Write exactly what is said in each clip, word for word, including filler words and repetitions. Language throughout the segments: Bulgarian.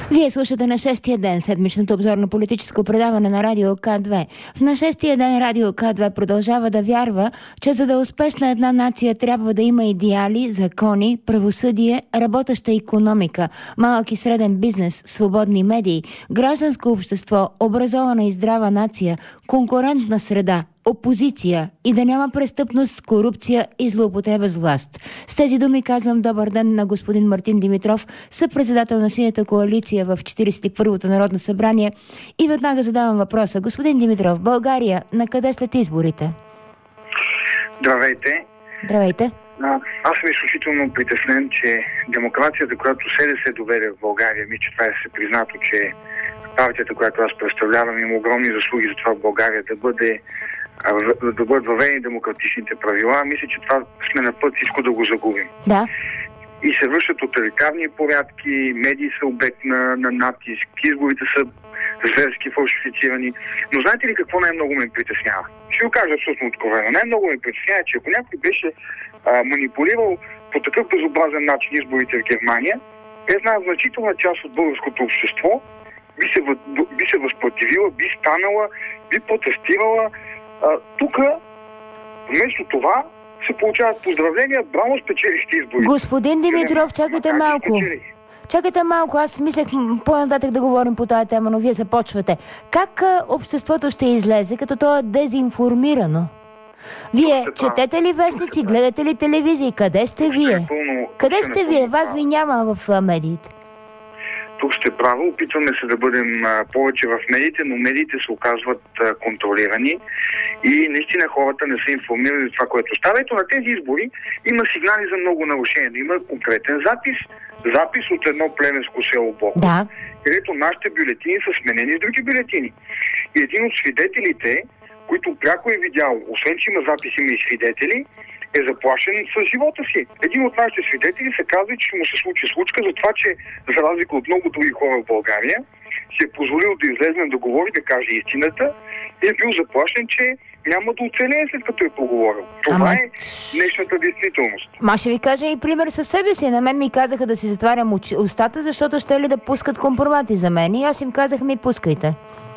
Вие слушате на шестия ден седмичното обзорно политическо предаване на Радио К две. В на шестия ден Радио К две продължава да вярва, че за да е успешна една нация трябва да има идеали, закони, правосъдие, работеща икономика, малък и среден бизнес, свободни медии, гражданско общество, образована и здрава нация, конкурентна среда, опозиция и да няма престъпност, корупция и злоупотреба с власт. С тези думи казвам добър ден на господин Мартин Димитров, съпредседател на Синята коалиция в четиридесет и първото Народно събрание, и веднага задавам въпроса. Господин Димитров, България на къде след изборите? Здравейте. Здравейте. А, аз съм изключително притеснен, че демокрацията, която СДС доведе в България, ми, че това е се признато, че партията, която аз представлявам, има огромни заслуги за това в България да бъде да бъдат въведени демократичните правила. Мисля, че това сме на път всичко да го загубим. Да. И се вършат тоталитарни порядки, медии са обект на, на натиск, изборите са зверски фалшифицирани. Но знаете ли какво най-много ме притеснява? Ще го кажа абсолютно откровено. Най-много ме притеснява, че ако някой беше а, манипулирал по такъв безобразен начин изборите в Германия, една значителна част от българското общество би се, би се възпротивила, би станала, би протестирала. Тук, вместо това, се получават поздравления, браво, спечелихте избори. Господин Димитров, чакайте малко. Чакайте малко, аз мислех по-нататък да говорим по тази тема, но вие започвате. Как обществото ще излезе, като то е дезинформирано? Вие четете ли вестници, гледате ли телевизии? Къде сте вие? Къде сте вие? Вас ви няма в медиите. Тук сте право, опитваме се да бъдем а, повече в медиите, но медиите се оказват а, контролирани и наистина хората не са информирани за това, което става. Ето на тези избори има сигнали за много нарушения. Има конкретен запис, запис от едно плевенско село Бохов, да, където нашите бюлетини са сменени с други бюлетини. И един от свидетелите, който пряко е видял, освен че има запис, има и свидетели, е заплашен с живота си. Един от нашите свидетели се казва, че му се случи случка за това, че за разлика от много други хора в България, си е позволил да излезе да говори, да каже истината и е бил заплашен, че няма да оцелее след като е поговорил. Това Ама... е днешната действителност. Ма ще ви кажа и пример със себе си. На мен ми казаха да си затварям устата, защото ще ли да пускат компромати за мен. И аз им казах, ми пускайте.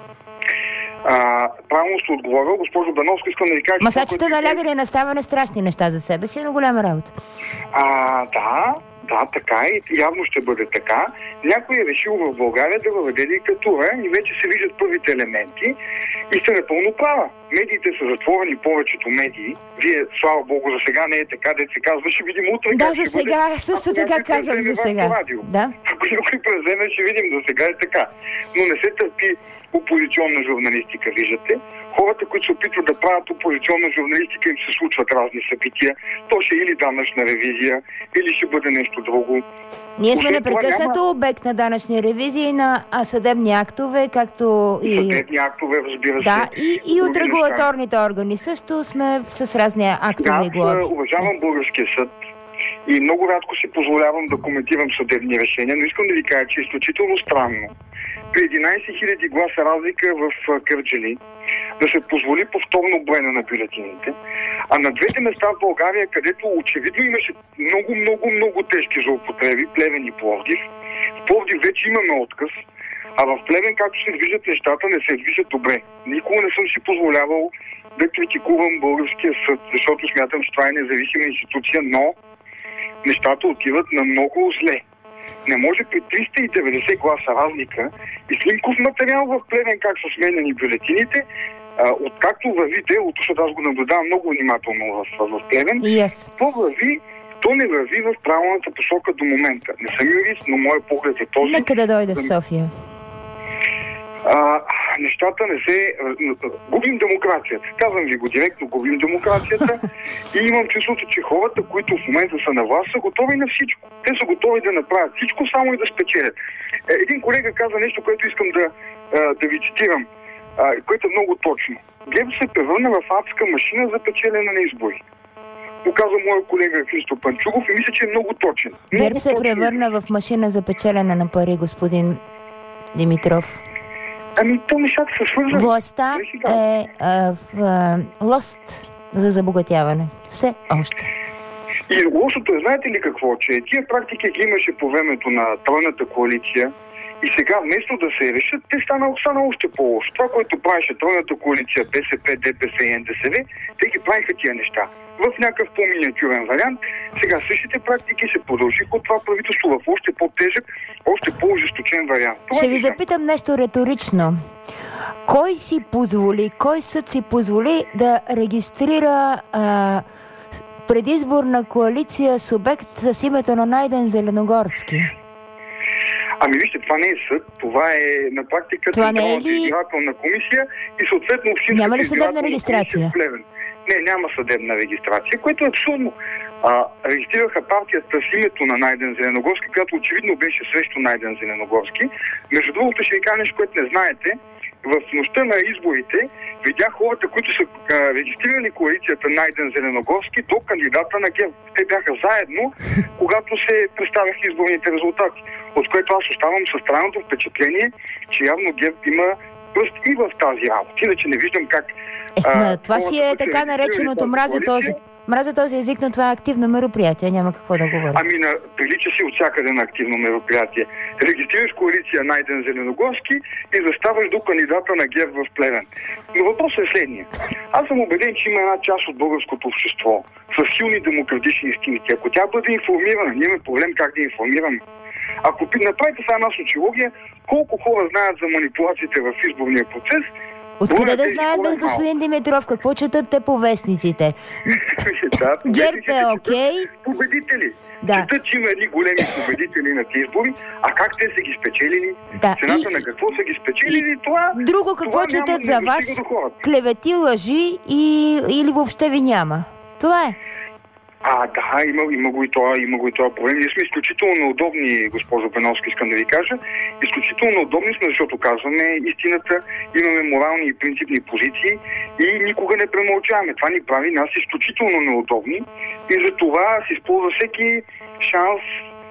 А, правилно сте отговорил, госпожо Бановска, искам да ви кажа... Ма сега, че сте налягали на ставане страшни неща за себе си, е на голяма работа. А, да, да, така и явно ще бъде така. Някой е решил в България да въведе диктатура и вече се виждат първите елементи и сте напълно права. Медиите са затворени, повечето медии. Вие, слава Богу, за сега не е така, де се казва, ще видим утре. Да, за сега, бъде... също така казвам за сега. Да. Ако някой преземе, ще видим, за сега е така. Но не се търпи опозиционна журналистика, виждате. Хората, които се опитват да правят опозиционна журналистика, им се случват разни събития. То ще е или данъчна ревизия, или ще бъде нещо друго. Ние сме непрекъснато няма... обект на данъчни ревизии, на съдебни актове, както и... Съдебни актове, разбира се. Да, и, и от регулаторните органи също сме с разни актове и глоби. Аз уважавам българския съд и много рядко си позволявам да коментирам съдебни решения, но искам да ви кажа, че е изключително странно при единайсет хиляди гласа разлика в Кърджали да се позволи повторно броене на бюлетините, а на двете места в България, където очевидно имаше много, много, много тежки злоупотреби, Плевен и Пловдив. В Пловдив вече имаме отказ, а в Плевен, както се движат нещата, не се движат добре. Никога не съм си позволявал да критикувам българския съд, защото смятам, че това е независима институция, но нещата отиват на много зле. Не може при триста и деветдесет гласа разлика и снимков материал в Плевен как са сменени бюлетините, откакто върви делото, защото аз го наблюдавам много внимателно в, в Плевен, yes. то върви, то не върви в правилната посока до момента. Не съм юрист, но моят поглед е този. Нека да дойде в София. А, нещата не се... Губим демокрацията. Казвам ви го директно, губим демокрацията и имам чувството, че хората, които в момента са на власт, са готови на всичко. Те са готови да направят всичко, само и да спечелят. Един колега каза нещо, което искам да, да ви цитирам, което е много точно. ГЕРБ се превърна в адска машина за печелене на избори. Го каза моя колега Христо Панчугов и мисля, че е много точен. ГЕРБ се превърна в машина за печелене на пари, господин Димитров. Ами, то нещата са свързани. Властта е а, в, а, лост за забогатяване. Все още. И лошото е, знаете ли какво, че тия практики ги имаше по времето на тройната коалиция И сега, вместо да се решат, те стана, стана още по-лошо. Това, което правеше тройната коалиция БСП, ДПС и НДСВ, те ги правиха тия неща. В някакъв по-миниатюрен вариант. Сега същите практики се продължиха от това правителство в още по-тежък, още по-ожесточен вариант. Това Ще ви запитам нещо риторично. Кой си позволи, кой съд си позволи да регистрира а, предизборна коалиция с обект с името на Найден Зеленогорски? Ами вижте, това не е съд, това е на практика Централната избирателна комисия и съответно общинската Няма ли съдебна регистрация? Не, няма съдебна регистрация, което е абсурдно. А, регистрираха партията с името на Найден Зеленогорски, която очевидно беше срещу Найден Зеленогорски. Между другото ще ви кажа нещо, което не знаете. В нощта на изборите видях хората, които са а, регистрирали коалицията Найден Зеленогорски до кандидата на ГЕРБ. Те бяха заедно, когато се представяха изборните резултати. От което аз оставам със странното впечатление, че явно ГЕРБ има пръст и в тази работа. Иначе не виждам как... Е, а, това си е така нареченото мразя този. Мразя този език, но това е активно мероприятие. Няма какво да говоря. Ами на, прилича си от всякъде на активно мероприятие. Регистрираш коалиция Найден Зеленогорски и заставаш до кандидата на ГЕРБ в Плевен. Но въпросът е следния. Аз съм убеден, че има една част от българското общество с силни демократични инстинкти. Ако тя бъде информирана, ние имаме проблем как да информираме. Ако направите сега една социология, колко хора знаят за манипулациите в изборния процес, откъде да знаят, бе, господин Димитров, какво четат те по вестниците? Да, ГЕРБ е окей. Победители. Да. Четат, че има едни големи победители на тези избори, а как те са ги спечелили? Да. Цената и... на какво са ги спечелили? Това, друго какво това четат няма, за вас? Клевети, лъжи и... или въобще ви няма. Това е. А, да, има, има го и това, има го и това проблем. Ние сме изключително неудобни, госпожо Беновски, искам да ви кажа. Изключително неудобни сме, защото казваме истината, имаме морални и принципни позиции и никога не премълчаваме. Това ни прави нас изключително неудобни и за това се използва всеки шанс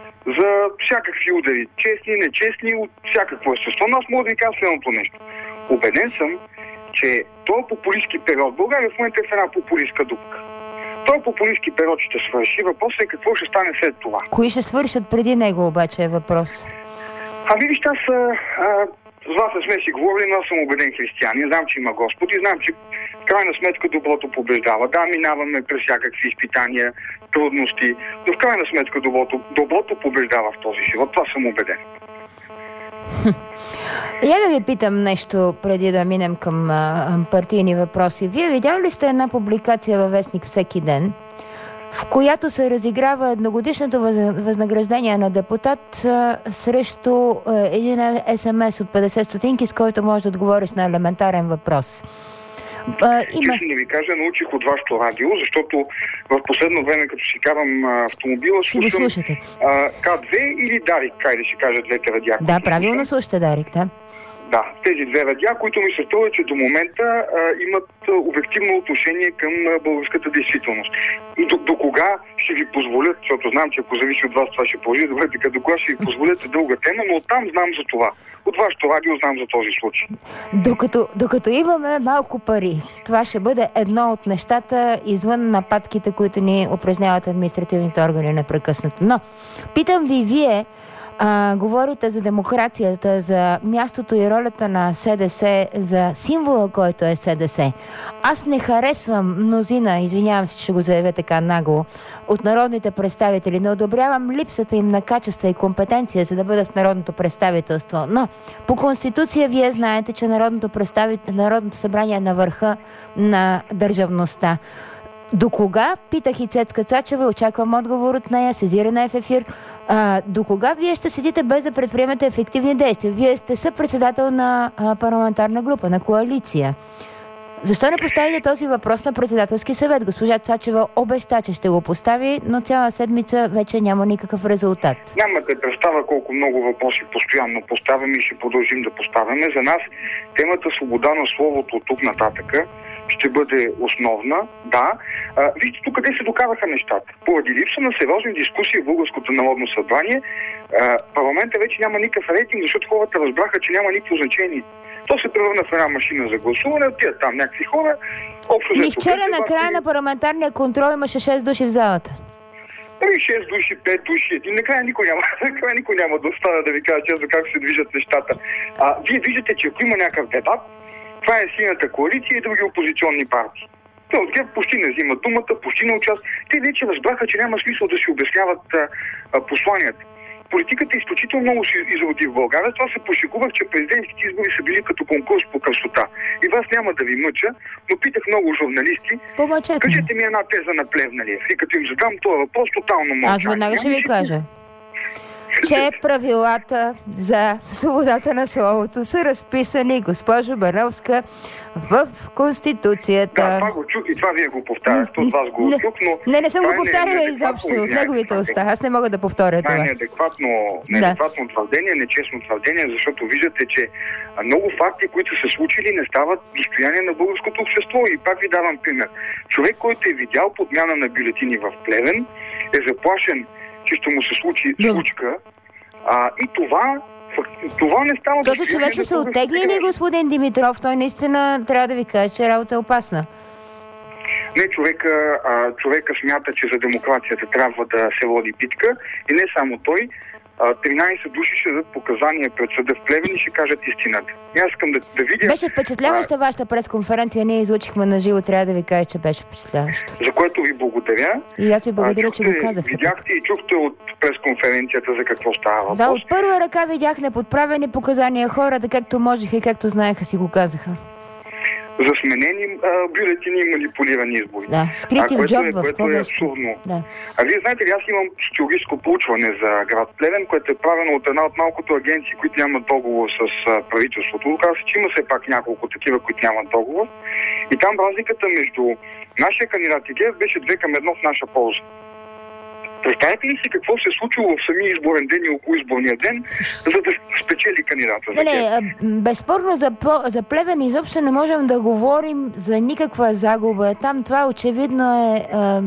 за всякакви удари. Честни, нечестни, от всякакво естество. Но аз мога да ви кажа следното нещо. Убеден съм, че този популистски период, България в момента е в една популистка дупка. Този популистски период ще свърши. Въпросът е какво ще стане след това. Кои ще свършат преди него, обаче е въпрос? Ами вижте, аз а, с вас не сме си говорили, но аз съм убеден християнин. Знам, че има Господ и знам, че в крайна сметка доброто побеждава. Да, минаваме през всякакви изпитания, трудности, но в крайна сметка доброто, доброто побеждава в този живот. Това съм убеден. Я да ви питам нещо, преди да минем към а, партийни въпроси. Вие видяли ли сте една публикация във вестник Всеки ден, в която се разиграва едногодишното възнаграждение на депутат а, срещу а, един ес ем ес от петдесет стотинки, с който може да отговориш на елементарен въпрос? А, има... Честно да ви кажа, научих от вашето радио, защото в последно време, като си карам а, автомобила, слушам К две или Дарик, кай да си кажа двете радиа. Да, правилно слушате Дарик, да. Да, тези две радиа, които ми се струва, че до момента а, имат а, обективно отношение към а, българската действителност. До, до кога ще ви позволят, защото знам, че ако зависи от вас това ще положи, добре, така до кога ще ви позволят е дълга тема, но оттам знам за това. От вашето радио знам за този случай. Докато, докато имаме малко пари, това ще бъде едно от нещата извън нападките, които ни упражняват административните органи непрекъснато. Но, питам ви, вие А, говорите за демокрацията, за мястото и ролята на СДС, за символа, който е СДС. Аз не харесвам мнозина, извинявам се, че ще го заявя така нагло, от народните представители. Не одобрявам липсата им на качества и компетенция, за да бъдат в народното представителство. Но по Конституция вие знаете, че народното, представител... народното събрание е на върха на държавността. До кога, питах и Цецка Цачева, очаквам отговор от нея, сезирана е в ефир, а, до кога вие ще седите без да предприемете ефективни действия? Вие сте съпредседател на а, парламентарна група, на коалиция. Защо не поставите този въпрос на председателски съвет? Госпожа Цачева обеща, че ще го постави, но цяла седмица вече няма никакъв резултат. Нямате представа колко много въпроси постоянно поставяме и ще продължим да поставяме. За нас темата свобода на словото от тук нататъка ще бъде основна, да. А, вижте тук къде се доказаха нещата. Поради липса на сериозни дискусии в Българското народно събрание, а, парламента вече няма никакъв рейтинг, защото хората разбраха, че няма никакво значение. То се превърна в една машина за гласуване, отиват там някакви хора. Общо Ми вчера на края на парламентарния контрол имаше шест души в залата. Ами шест души, пет души, един. Накрая никой няма, накрая никой няма да остане да ви кажа честно как се движат нещата. А, вие виждате, че ако има някакъв дебат, това е Синята коалиция и други опозиционни партии. Те от ГЕРБ почти не взимат думата, почти не участват. Те вече разбраха, че няма смисъл да си обясняват а, а, посланията. Политиката е изключително много се изроди в България. Това се пошегувах, че президентските избори са били като конкурс по красота. И вас няма да ви мъча, но питах много журналисти. Помъчете. Кажете ми една теза на Плевнелиев. И като им задам този въпрос, тотално мълчание. Аз веднага ще ви кажа, че правилата за свободата на словото са разписани, госпожо Бановска, в Конституцията. Да, това го чух и това вие го повтаряхте, от вас го чух, но... Не, не съм го повтаряла изобщо от неговите уста. Аз не мога да повторя това. Това е неадекватно, неадекватно да. твърдение, нечестно твърдение, защото виждате, че много факти, които са се случили, не стават достояние на българското общество. И пак ви давам пример. Човек, който е видял подмяна на бюлетини в Плевен, е заплашен, че ще му се случи случка. А, и това, това не става... Този човек ще се оттегли ли, господин Димитров? Той наистина трябва да ви каже, че работа е опасна. Не, човека, а, човека смята, че за демокрацията трябва да се води битка. И не само той. тринайсет души ще дадат показания пред съда в Плевен и ще кажат истината. И аз искам да, да видя... Беше впечатляваща а... вашата пресконференция. Ние излучихме на живо. Трябва да ви кажа, че беше впечатляващо. За което ви благодаря. И аз ви благодаря, а, чухте, че го казахте. Видяхте и чухте от пресконференцията за какво става въпрос. Да, от първа ръка видях неподправени показания. Хората, както можеха и както знаеха, си го казаха. За сменени а, бюлетини и манипулирани избори. Да, скрити в джоб, в което е абсурдно. Да. А вие знаете ли, аз имам социологическо проучване за град Плевен, което е правено от една от малкото агенции, които нямат договор с а, правителството. Оказва се, че има все пак няколко такива, които нямат договор. И там разликата между нашия кандидат и ГЕРБ беше две към едно в наша полза. Представете ли си какво се е случило в самия изборен ден и около изборния ден, за да спечели кандидата за Не, не, безспорно за, за Плевен изобщо не можем да говорим за никаква загуба. Там това очевидно е а,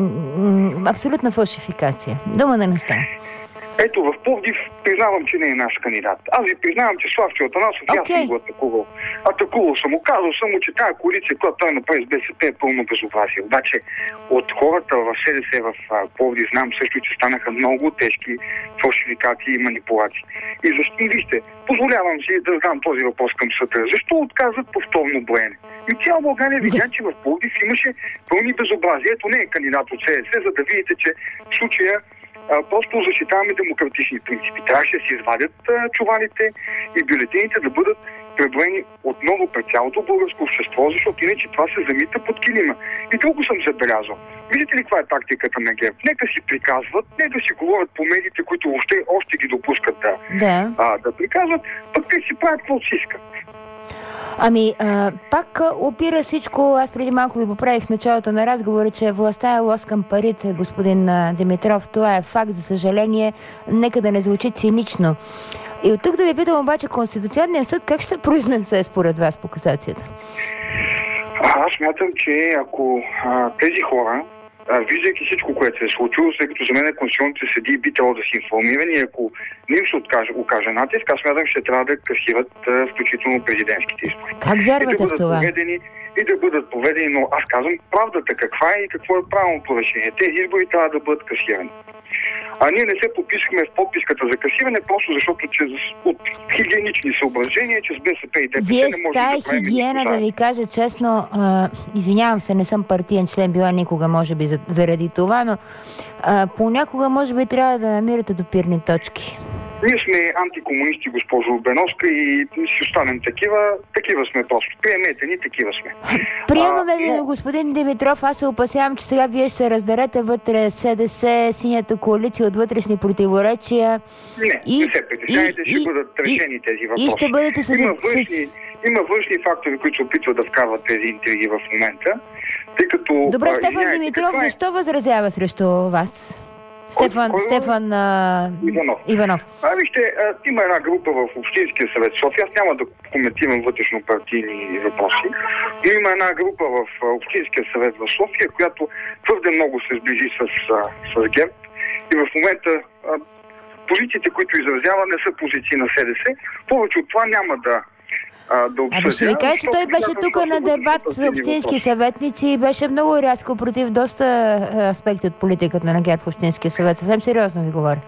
м- абсолютна фалшификация. Дума да не става. Ето, в Пловдив признавам, че не е наш кандидат. Аз ви признавам, че Славчо Атанасов, okay. аз съм го атакувал. Атакувал съм му, казал съм му, че тази коалиция, която той направи с БСП, е пълно безобразие. Обаче от хората в СДС в Пловдив знам също, че станаха много тежки фалшификации и манипулации. И защо, и вижте, позволявам си да задам този въпрос към съда. Защо отказват повторно броене? И цяла България видя, че в Пловдив имаше пълни безобразия. Ето не е кандидат от СДС, за да видите, че в случая А, просто защитаваме демократични принципи. Трябваше да се извадят а, чувалите и бюлетините да бъдат преброени отново пред цялото българско общество, защото иначе това се замита под килима. И друго съм забелязал. Видите ли каква е тактиката на ГЕРБ? Нека си приказват, нека си говорят по медиите, които въобще още ги допускат да, да. А, да приказват, пък те си правят какво си искат. Ами, а, пак опира всичко, аз преди малко ви поправих в началото на разговора, че властта е лоз към парите, господин Димитров. Това е факт, за съжаление, нека да не звучи цинично. И от тук да ви питам обаче, Конституционният съд как ще се произнесе според вас по касацията? А, аз смятам, че ако а, тези хора, виждайки всичко, което се е случило, след като за мен конституционните съдии би трябвало да са информирани, и ако не им ще откаже, окаже натиск, аз смятам, че трябва да касират включително президентските избори. Как вярвате да в това? Поведени, и да бъдат поведени, но аз казвам правдата каква е и какво е правилното решение. Тези избори трябва да бъдат касирани. А ние не се подписахме в подписката за касиране, просто защото че от хигиенични съображения, че с БСП и ДПС Вие не може да правим... Вие с тая хигиена, да ви кажа честно, а, извинявам се, не съм партиен член, била никога, може би, заради това, но а, понякога, може би, трябва да намирате допирни точки. Ние сме антикомунисти, госпожо Беновска, и си останем такива. Такива сме просто. Приемете ни, такива сме. Приемаме а, ви, но... господин Димитров. Аз се опасявам, че сега вие ще се раздарете вътре СДС, Синята коалиция от вътрешни противоречия. Не, и, не се притеснявайте, ще и, бъдат решени и, тези въпроси. И ще бъдете с... Има външни, с... има външни фактори, които се опитват да вкарват тези интриги в момента. Тъй като... Добре, Стефан Димитров, е... защо възразява срещу вас? Стефан, Кой, Стефан а... Иванов. Иванов. А, вижте, а, има една група в Общинския съвет София. Аз няма да коментирам вътрешно партийни въпроси, но има една група в а, Общинския съвет в София, която твърде много се сближи с, а, с ГЕРБ. И в момента а, позициите, които изразява, не са позиции на СДС. Повече от това няма да, а, да обсъдя. Абе ще ви кажа, че той беше тук на дебат с общински съветници и беше много рязко против доста аспекти от политиката на ГЕРБ в Общинския съвет. Съвсем сериозно ви говоря.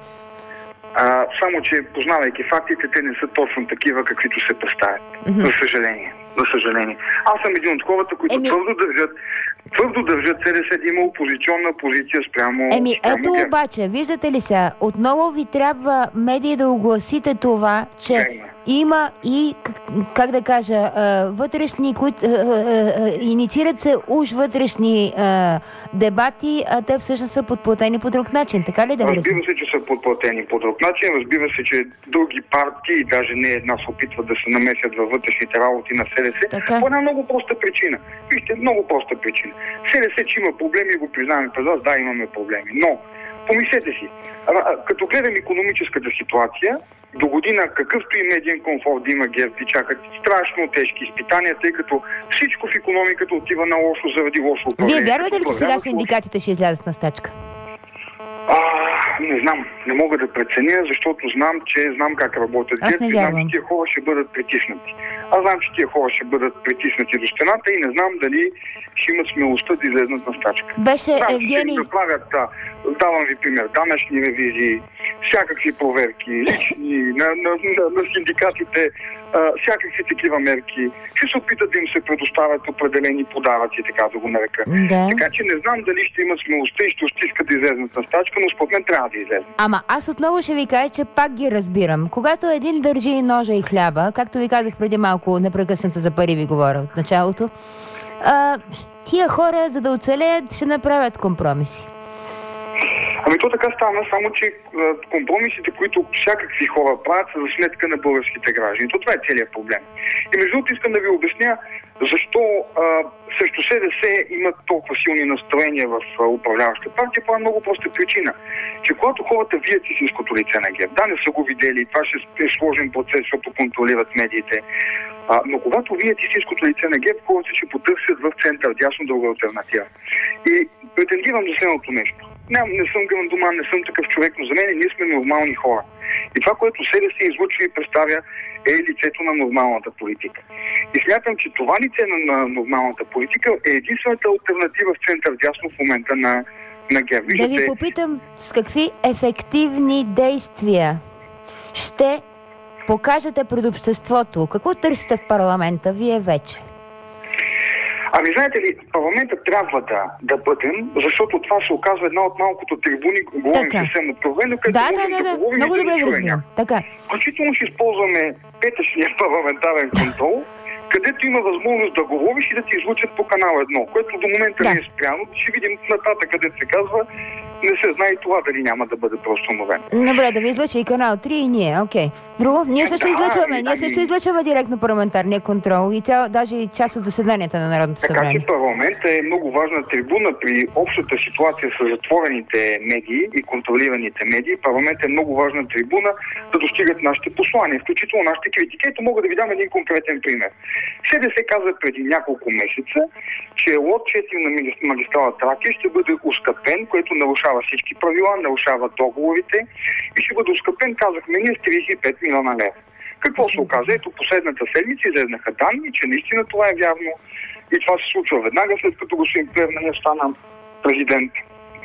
А, само, че познавайки фактите, те не са точно такива, каквито се представят. Mm-hmm. За съжаление. За съжаление. Аз съм един от хората, които Еми... твърдо държат твърдо държат СДС да има опозиционна позиция спрямо Еми, спрямо ето ГЕРБ. обаче, виждате ли сега, отново ви трябва медии да огласите това, че Еми. има и, как да кажа, вътрешни, които инициират се уж вътрешни а, дебати, а те всъщност са подплатени по друг начин. Така ли да ви разбира се, че са подплатени по друг начин. Разбира се, че други партии, даже не една, се опитват да се намесят във вътрешните работи на СДС. Така. По една много проста причина. Вижте, много проста причина. СДС, че има проблеми, го признаваме пред вас, да, имаме проблеми. Но, помислете си, като гледам икономическата ситуация, до година какъвто и медиен комфорт да има ГЕРБ, и чакат страшно тежки изпитания, тъй като всичко в икономиката отива на лошо заради лошо управление. Вие вярвате ли, че сега синдикатите ще излязат на стачка? А, не знам, не мога да преценя, защото знам, че знам как работят ГЕРБ и знам, че тия хора ще бъдат притиснати. Аз знам, че тия хора ще бъдат притиснати до стената и не знам дали ще имат смелостта да излезнат на стачка. Беше знам, Евгений... Да правят, да, давам ви пример, данъчни ревизии, всякакви проверки, лични, на, на, на, на синдикатите, а, всякакви такива мерки. Ще се опитат да им се предоставят определени подаръци, така да го нарека. Да. Така че не знам дали ще имат смелостта и ще стискат да излезнат на стачка, но според мен трябва да излезнат. Ама аз отново ще ви кажа, че пак ги разбирам. Когато един държи ножа и хляба, както ви казах преди малко, непрекъснато за пари ви говоря от началото, а, тия хора, за да оцелеят, ще направят компромиси. Ами то така стана, само че компромисите, които всякакви хора правят, са за сметка на българските граждани. То това е целият проблем. И между другото искам да ви обясня защо а, срещу СДС имат толкова силни настроения в а, управляващата партия по една много проста причина. Че когато хората вият истинското лице на ГЕРБ, да, не са го видели, това ще е сложен процес, защото контролират медиите, а, но когато вият истинското лице на ГЕРБ, хората ще потърсят в център дясно друга алтернатива. И претендирам за следното нещо. Не, не съм грандоман, не съм такъв човек, но за мен ние сме нормални хора. И това, което СДС излъчва и представя, е лицето на нормалната политика. И смятам, че това лице на, на нормалната политика е единствената алтернатива в център дясно в момента на, на ГЕРБ. Да ви попитам с какви ефективни действия ще покажете пред обществото? Какво търсите в парламента вие вече? Ами знаете ли, парламента трябва да, да бъдем, защото това се оказва една от малкото трибуни, говорим съвсем откровено, където да, можем да, да, да, да говорим много и да добре ни чуем. Така. Включително ще използваме петъчния парламентарен контрол, където има възможност да говориш и да ти излучат по канал едно, което до момента да. не е спряно. Ще видим нататък, където се казва, не се знае и това дали няма да бъде преустановено. Добре, да ви излъча и канал три и ние, окей. Друго? Ние също да, излъчваме, ами, ние също излъчваме директно парламентарния контрол и цял, даже и част от заседанията на Народното събрание. Така че парламентът е много важна трибуна при общата ситуация с затворените медии и контролираните медии. Парламентът е много важна трибуна да достигат нашите послания, включително нашите критики. Ето мога да ви дам един конкретен пример. СДС каза преди няколко месеца, че лот четири на магистрала Тракия ще бъде ускъпен, което нарушава всички правила, нарушава договорите и ще бъде ускъпен, казахме ние, с тридесет и пет милиона лева. Какво се оказа? Ето последната седмица излезнаха данни, че наистина това е вярно и това се случва веднага след като господин Плевнелиев стана президент.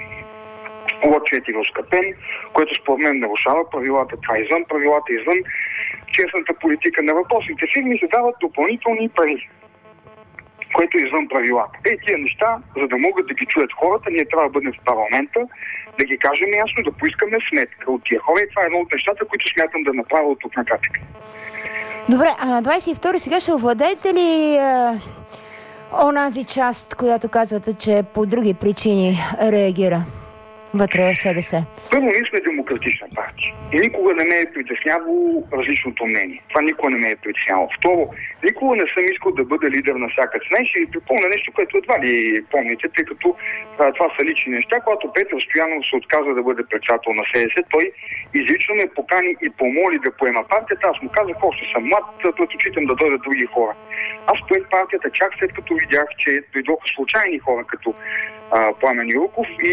Лот четири е ускъпен, което според мен нарушава правилата, това е извън правилата, извън честната политика на въпросните фирми, се дават допълнителни пари, което е извън правилата. Ей, тия неща, за да могат да ги чуят хората, ние трябва да бъдем в парламента, да ги кажем ясно, да поискаме сметка от тия хора и това е едно от нещата, които смятам да направя от тук нататък. Добре, а на двадесет и втори сега ще овладеете ли а, онази част, която казвате, че по други причини реагира вътре в СДС? Първо, ние сме демократична партия. И никога не ме е притеснявало различното мнение. Това никога не ме е притеснявало. Второ, никога не съм искал да бъда лидер на всяка цена. Ще ви припомня нещо, което едва ли помните, тъй като а, това са лични неща. Когато Петър Стоянов се отказа да бъде председател на СДС, той изрично ме покани и помоли да поема партията. Аз му казах, още съм млад, предпочитам да дойдат други хора. Аз поех партията чак след като видях, че дойдоха случайни хора, като а, Пламен Юрков и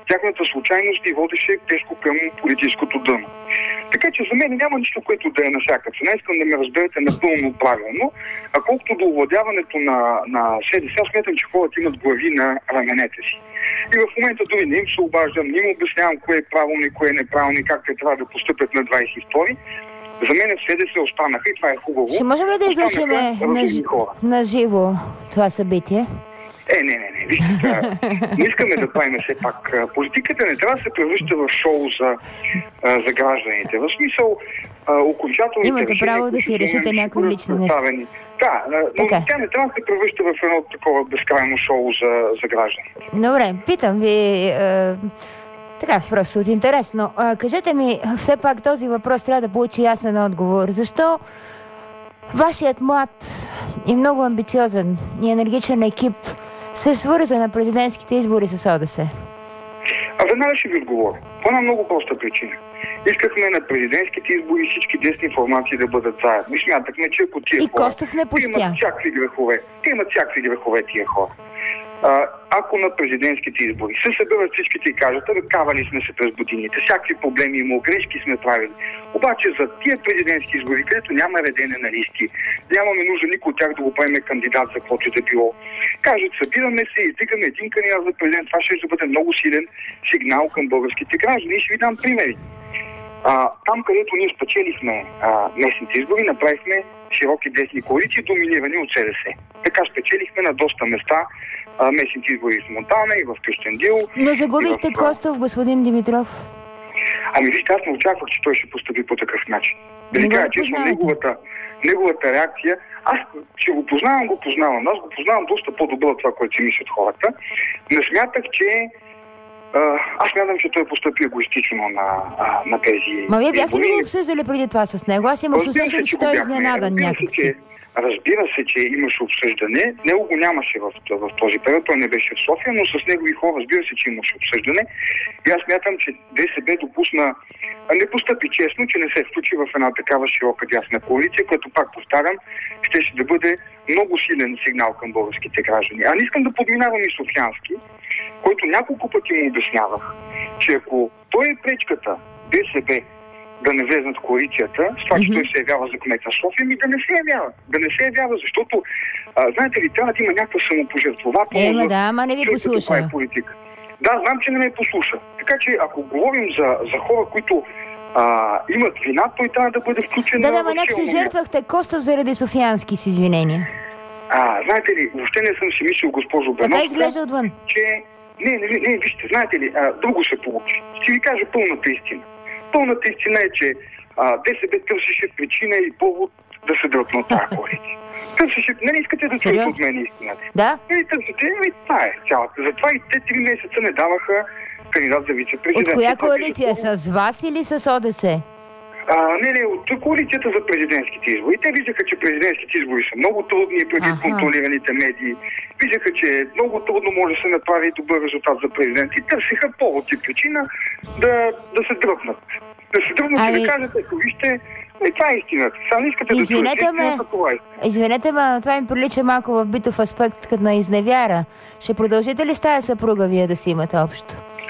тяхната случайност ни водеше тежко към политическото дъно. Така че за мен няма нищо, което да е на всяка цена. Искам да ме разберете напълно правилно. А колкото до овладяването на, на СДС, аз смятам, че хората имат глави на раменете си. И в момента дори не им се обаждам, не им обяснявам кое е правилно и кое е неправилно и как те трябва да постъпят на двадесет и втори. За мен в СДС останаха и това е хубаво. Ще можем ли да излъчим на, на живо това събитие? Е, не, не, не. Вижте, не искаме да правим все пак. Политиката не трябва да се превръща в шоу за, за гражданите. В смисъл, окончателните имате решения, право да си решите някои лични неща. Да, но така. Тя не трябва да се превръща в едно такова безкрайно шоу за, за гражданите. Добре, питам ви... Е... Така, просто от интересно. А, кажете ми, все пак този въпрос трябва да получи ясен отговор. Защо вашият млад и много амбициозен и енергичен екип се свърза на президентските избори с ОДС? А веднага ще ви отговоря. По една много проста причина. Искахме на президентските избори всички десни формации да бъдат заедно. И смятахме, че ако тия и хора... Костов не пустя. Те имат всякакви грехове. Те имат всякакви грехове тия хора. А, ако на президентските избори се съберат всичките и кажат, да кавали сме се през годините, всякакви проблеми има, грешки сме правили. Обаче за тия президентски избори, където няма редене на листи, нямаме нужда никой от тях да го приеме кандидат за каквото да било. Кажат, събираме се, издигаме един кандидат за президент, това ще бъде много силен сигнал към българските граждани. И ще ви дам примери. А, там, където ние спечелихме а, местните избори, направихме широки десни коалиции, доминирани от СДС. Така спечелихме на доста места а, местните избори в Монтана и в Кюстендил. Но загубихте в... Костов, господин Димитров. Ами вижте, аз не очаквах, че той ще постъпи по такъв начин. Да ви кажа честно, неговата, неговата реакция, аз че го познавам, го познавам. Аз го познавам доста по-добро от това, което си мислят хората. Не смятах, че аз смятам, че той постъпи егоистично на, на тези... Ма вие бяхте ли го обсъждали преди това с него? Аз имах усещане, че той е изненадан някакси. Разбира се, че имаше обсъждане. Него го нямаше в, в този период, той не беше в София, но с негови хора, разбира се, че имаше обсъждане. И аз смятам, че ДСБ допусна, не постъпи честно, че не се включи в една такава широка дясна коалиция, която, пак повтарям, щеше да бъде много силен сигнал към българските граждани. А не искам да подминавам и Софиянски, който няколко пъти му обяснявах, че ако той е пречката ДСБ да не влезнат в коалицията, с това, че mm-hmm. той се явява за кмет на София, ми да не се явява. Да не се явява, защото, а, знаете ли, трябва да има някаква самопожертвователност. Е, да, ама не ви послуша. Да, знам, че не ме послуша. Така че, ако говорим за, за хора, които а, имат вина, той трябва да бъде включен. Да, да, ма някак се жертвахте Костов заради Софиянски, с извинения. А, знаете ли, въобще не съм си мислил, госпожо Беновска, така изглежда отвън. Че... Не, не, не, вижте, знаете ли, а, друго се получи. Ще ви кажа пълната истина. Пълната истина е, че а, ДСБ търсеше причина и повод да се дръпна от тази коалиция. Търсеше, не искате да чуете от мен истината. Да? Не търсите, ами това е цялата. Затова и те три месеца не даваха кандидат за вице-президент. От коя коалиция? С вас или с ОДС? А, не, не, от коалицията за президентските избори. Те виждаха, че президентските избори са много трудни преди ага. контролираните медии. Виждаха, че много трудно може да се направи добър резултат за президент и търсиха повод и причина да, да се дръпнат. Да се дръпнат ами... и да кажат, ето вижте, е, това е истината. Сега не искате извинете да чуете това е. Извинете ме, това ми прилича малко в битов аспект като на изневяра. Ще продължите ли с тая съпруга вие да си имате общо?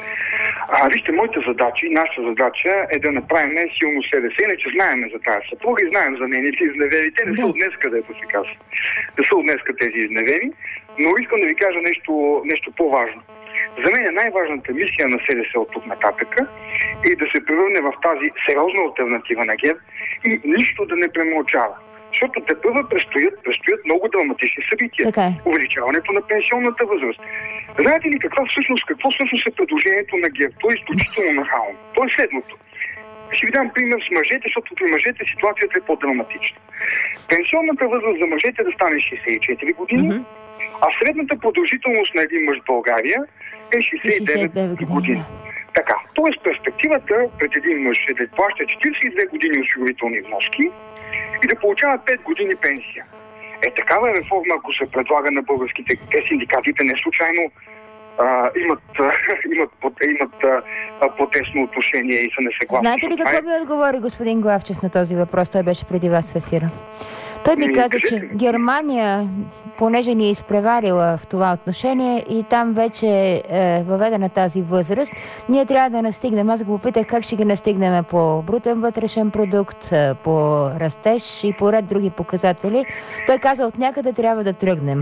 А, вижте, моята задача и нашата задача е да направим силно СДС, иначе знаем за тази съпруга и знаем за нейните изневери. Те не да. са от днес, където се казва. Не са от днес тези изневери, но искам да ви кажа нещо, нещо по-важно. За мен е най-важната мисия на СДС от тук нататък е да се превърне в тази сериозна алтернатива на ГЕРБ и нищо да не премълчава. Защото те първо предстоят, предстоят много драматични събития. Така е. Увеличаването на пенсионната възраст. Знаете ли каква всъщност, какво всъщност е предложението на ГЕРБ? То е изключително нахално. То е следното. Ще ви дам пример с мъжете, защото при мъжете ситуацията е по-драматична. Пенсионната възраст за мъжете да стане шейсет и четири години, mm-hmm. а средната продължителност на един мъж в България е шейсет и девет години. Така, т.е. перспективата пред един мъж е да плаща четирийсет и две години осигурителни вноски и да получава пет години пенсия. Е, такава реформа, ако се предлага на българските синдикатите, не случайно а, имат, а, имат, имат а, по-тесно отношение и са несъгласни. Знаете ли какво ми отговори господин Главчев на този въпрос? Той беше преди вас в ефира. Той ми каза, че Германия, понеже ни е изпреварила в това отношение и там вече е въведена тази възраст, ние трябва да настигнем. Аз го попитах как ще ги настигнем по брутен вътрешен продукт, по растеж и по ред други показатели. Той каза, от някъде трябва да тръгнем.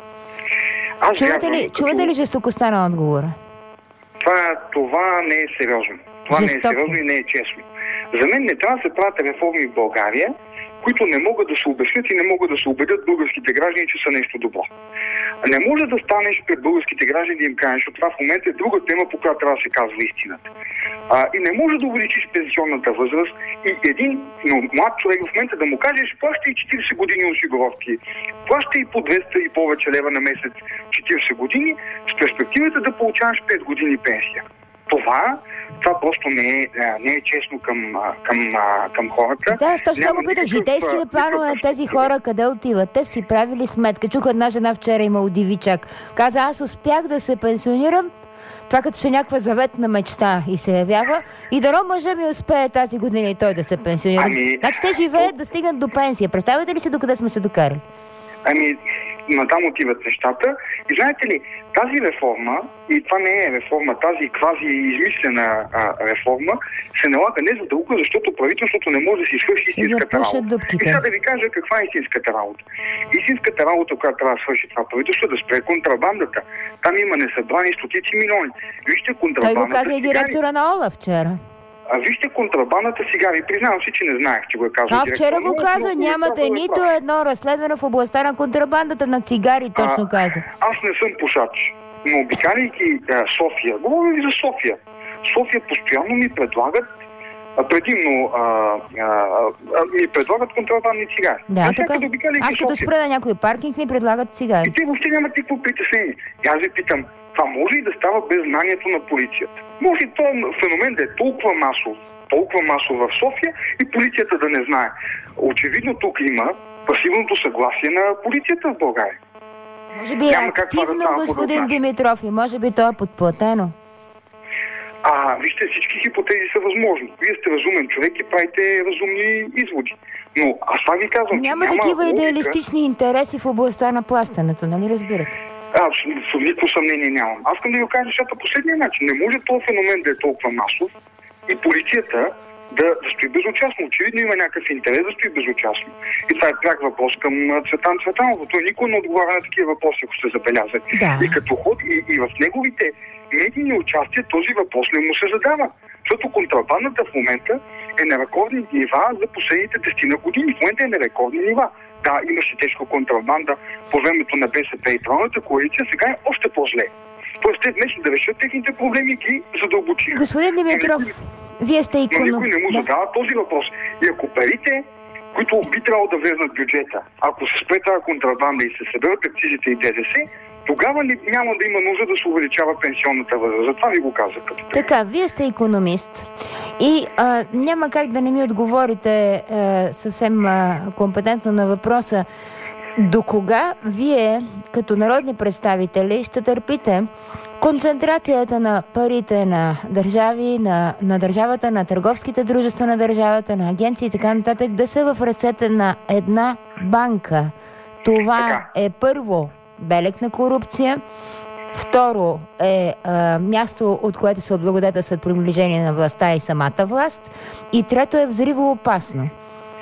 Аз чувате вярвам, ли, като... чувате ли жестокостта на отговора? Това, това не е сериозно. Това Жестоко. не е сериозно и не е честно. За мен не трябва да се правят реформи в България, които не могат да се обяснят и не могат да се убедят българските граждани, че са нещо добро. Не може да станеш пред българските граждани да им кажеш, че това в момента е друга тема, по която трябва да се казва истината. А, и не може да увеличиш пенсионната възраст и един но, млад човек в момента да му кажеш, плаща и четирийсет години осигуровки, плаща и по двеста и повече лева на месец четирийсет години, с перспективата да получаваш пет години пенсия. Това, това просто не е, не е честно към, към, към хората. Да, аз точно го питах. Житейските планове на тези хора къде отиват? Те си правили сметка. Чух една жена вчера, има удивичак. Каза, аз успях да се пенсионирам. Това като че някаква заветна мечта и се явява. И дано мъжа ми успее тази година и той да се пенсионира. Ами... Значи те живеят да стигнат до пенсия. Представете ли си докъде сме се докарали? Ами, натам отиват нещата. И знаете ли, тази реформа, и това не е реформа, тази квази измислена а, реформа, се налага не за дълго, защото правителството не може да си свърши истинската работа. Дупките. И сега да ви кажа каква е истинската работа. Истинската работа, която трябва да свърши това правителство, е да спре контрабандата. Там има несъбрани стотици милиони. Вижте контрабандата. Той го каза и директора на ОЛАФ вчера. А вижте контрабандата цигари. Признавам си, че не знаех, че го е казал. А вчера го каза, нямате нито едно разследване в областта на контрабандата на цигари, точно а, каза. Аз не съм пушач, но обикаляйки София, говоря ви за София. София постоянно ми предлагат а, предимно а, а, а, ми предлагат контрабандни цигари. Да, така. Аз като спра на някой паркинг ми предлагат цигари. И те въобще нямат никакво притеснение. И аз ви питам, това може и да става без знанието на полицията. Може и този феномен да е толкова масов, толкова масов в София и полицията да не знае. Очевидно тук има пасивното съгласие на полицията в България. Може би е активно, да господин Димитров, и може би то е подплатено. А, вижте, всички хипотези са възможни. Вие сте разумен човек и правите разумни изводи. Но аз това ви казвам, няма, няма такива логика... идеалистични интереси в областта на плащането, нали разбирате? Аз в никакво съмнение нямам. Аз искам да ви кажа нещата последния начин. Не може този феномен да е толкова масов и полицията да, да стои безучастно. Очевидно има някакъв интерес да стои безучастно. И това е пряк въпрос към Цветан Цветанов. Той никой не отговаря на такива въпроси, ако сте забелязали. Да. И като ход, и, и в неговите медийни участия този въпрос не му се задава. Защото контрабандата в момента е на рекордни нива за последните десетина години. В момента е на рекордни нива. Да, имаше тежка контрабанда по времето на БСП и Тройната коалиция, сега е още по-зле. Тоест, те вместо да решат техните проблеми, ги задълбочиха. Господин Димитров, вие сте икономист. Но никой не му да. задава този въпрос. И ако парите, които би трябвало да влезнат в бюджета, ако се спре тази контрабанда и се съберат акцизите и ДДС, тогава няма да има нужда да се увеличава пенсионната възраст. Затова ви го казах. Така, вие сте икономист и а, няма как да не ми отговорите а, съвсем а, компетентно на въпроса. До кога вие, като народни представители, ще търпите концентрацията на парите на държави, на, на държавата, на търговските дружества на държавата, на агенции и така нататък, да са в ръцете на една банка? Това така е първо белег на корупция. Второ е а, място, от което се отблагодетелстват приближение на властта и самата власт. И трето е взривоопасно.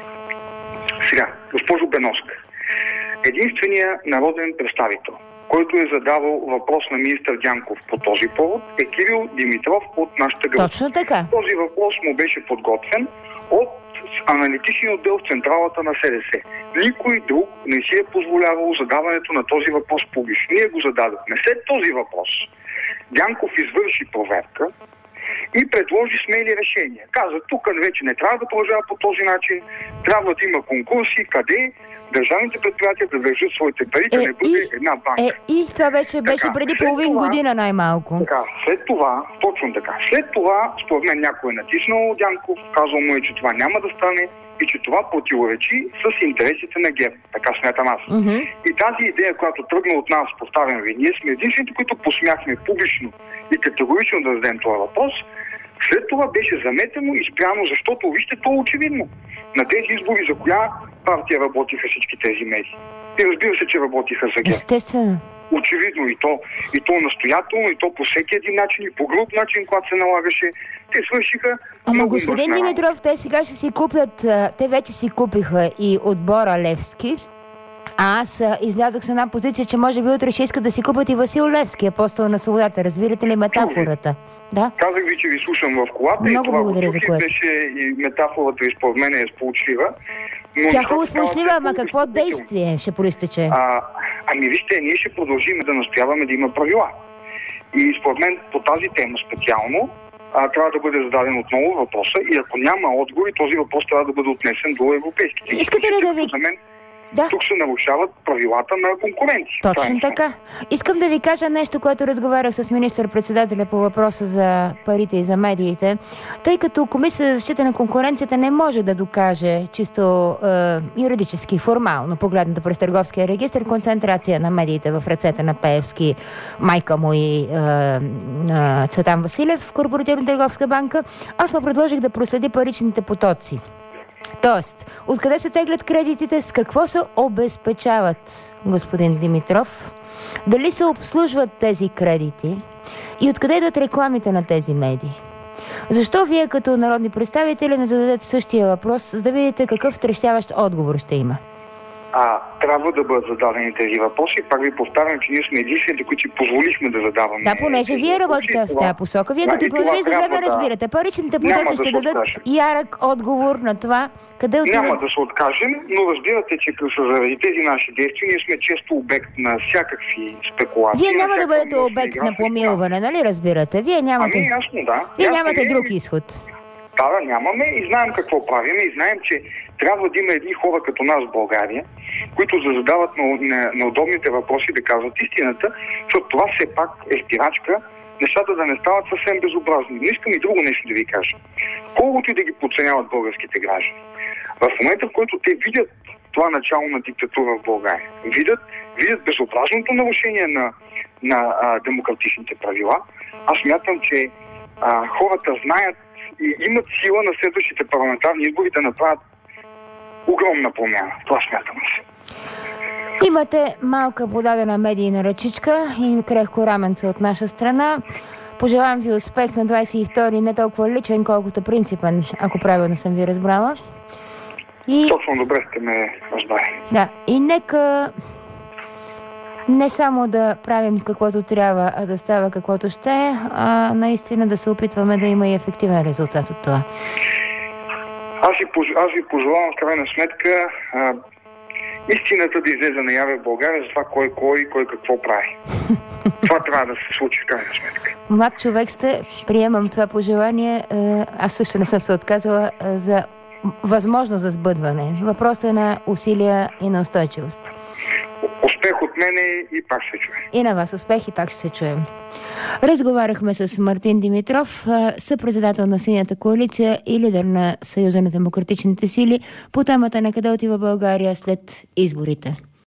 Сега, госпожо Беновска, единственият народен представител, който е задавал въпрос на министър Дянков по този повод, е Кирил Димитров от нашата група. Точно така. Този въпрос му беше подготвен от аналитичния отдел в централата на СДС. Никой друг не си е позволявал задаването на този въпрос публично. Ние го зададохме. След този въпрос Дянков извърши проверка и предложи смели решения. Каза, тук вече не трябва да продължава по този начин, трябва да има конкурси, къде държавните предприятия да държат своите пари, да е, не бъде и, една банка. Е, и това вече беше така, преди половин това, година най-малко. Така, след това, точно така, след това, според мен някой е натиснал Дянков, казал му е, че това няма да стане и че това противоречи с интересите на ГЕРБ. Така смятам аз. Mm-hmm. И тази идея, която тръгна от нас, повтарям ви, ние сме единствените, които посмяхме публично и категорично да зададем това въпрос, След това беше заметено и спряно, защото, вижте, то е очевидно. На тези избори за коя партия работиха всички тези медии? И разбира се, че работиха за ГЕРБ. Естествено. Очевидно и то, и то настоятелно, и то по всеки един начин, и по груб начин, когато се налагаше, те свършиха. Ама господин Димитров, те сега ще си купят, те вече си купиха и отбора Левски. А аз а, излязох с една позиция, че може би утре ще искат да си купят и Васил Левски, апостол на свободата. Разбирате ли метафората? Да? Казах ви, че ви слушам в колата. Много и това благодаря за което. Беше и метафората и според мен е сполучлива. Тя хубаво сполучлива, ама какво действие ще проистече? А, ами вижте, ние ще продължим да настояваме да има правила. И според мен по тази тема специално а, трябва да бъде зададен отново въпроса и ако няма отговор, този въпрос трябва да бъде отнесен до европейските. Искате ли да ви... За мен, да. тук се нарушават правилата на конкуренция. Точно така. Искам да ви кажа нещо, което разговарях с министър-председателя по въпроса за парите и за медиите. Тъй като Комисията за защита на конкуренцията не може да докаже чисто е, юридически, формално, погледната през търговския регистр, концентрация на медиите в ръцете на Пеевски, майка му и е, е, Цветан Василев в Корпоративна търговска банка, аз му предложих да проследи паричните потоци. Тоест, откъде се теглят кредитите, с какво се обезпечават, господин Димитров, дали се обслужват тези кредити и откъде идват рекламите на тези медии. Защо вие като народни представители не зададете същия въпрос, за да видите какъв трещяващ отговор ще има? А, трябва да бъдат зададени тези въпроси. Пак ви повтарям, че ние сме единствените, които си позволихме да задаваме. Да, понеже вие работите в тази посока. Вие като икономист за време разбирате. Паричните потоци ще дадат ярък отговор на това, къде отиват. Няма да се откажем, но разбирате, че заради тези наши действия ние сме често обект на всякакви спекулации. Вие няма да бъдете обект на помилване, нали разбирате? Вие нямате... Ами, ясно, да. Вие ясно, нямате не... друг изход. Да, да, нямаме и знаем какво правим и знаем, че трябва да има едни хора като нас в България, които да задават на, на, на удобните въпроси да казват истината, защото това все пак е спирачка, нещата да не стават съвсем безобразни. Но искам и друго нещо да ви кажа. Колкото и да ги подценяват българските граждани, в момента, в който те видят това начало на диктатура в България, видят, видят безобразното нарушение на, на а, демократичните правила, аз смятам, че а, хората знаят и имат сила на следващите парламентарни избори да направят огромна промяна. Това смятам се. Имате малка подадена медийна ръчичка и крехко раменце от наша страна. Пожелавам ви успех на двадесет и втори, не толкова личен, колкото принципен, ако правилно съм ви разбрала. И... Точно добре сте ме разбрали. Да, и нека не само да правим каквото трябва, а да става каквото ще, а наистина да се опитваме да има и ефективен резултат от това. Аз ви, аз ви пожелавам в крайна сметка а, истината да излезе наяве в България за това кой кой и кой какво прави. Това трябва да се случи в крайна сметка. Млад човек сте, приемам това пожелание. Аз също не съм се отказала за възможност за сбъдване. Въпросът е на усилия и на устойчивост. Успех от мене и пак се чуем. И на вас успех и пак ще се чуем. Разговаряхме с Мартин Димитров, съпредседател на Синята коалиция и лидер на Съюза на демократичните сили по темата на къде отива България след изборите.